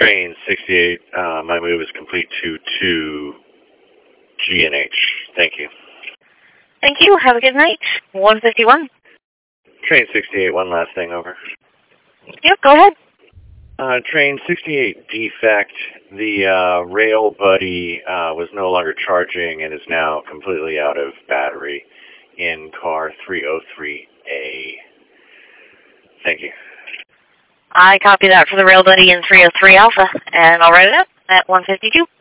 Train 68, my move is complete to GNH. Thank you. Thank you. Have a good night. 151. Train 68, one last thing, over. Yep, go ahead. Train 68, defect. The rail buddy was no longer charging and is now completely out of battery in car 303A. Thank you. I copy that for the rail buddy in 303 Alpha, and I'll write it up at 152.